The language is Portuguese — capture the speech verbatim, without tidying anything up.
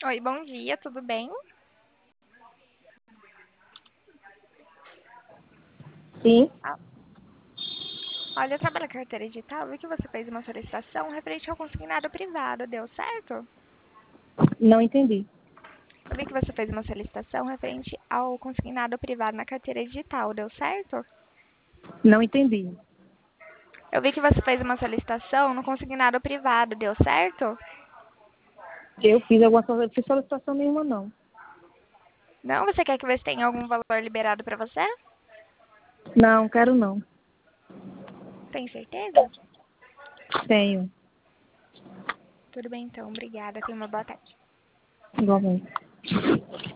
Oi, bom dia, tudo bem? Sim, Ah, olha, eu trabalho na carteira digital, vi que você fez uma solicitação referente ao consignado privado, deu certo? não entendi. Eu vi que você fez uma solicitação referente ao consignado privado na carteira digital, deu certo? Não entendi. Eu vi que você fez uma solicitação no consignado privado, deu certo? Eu fiz alguma so- fiz solicitação nenhuma, não. Não, você quer que você tenha algum valor liberado para você? Não, quero não. Tem certeza? Tenho, Tudo bem então, obrigada, tenha uma boa tarde. igualmente.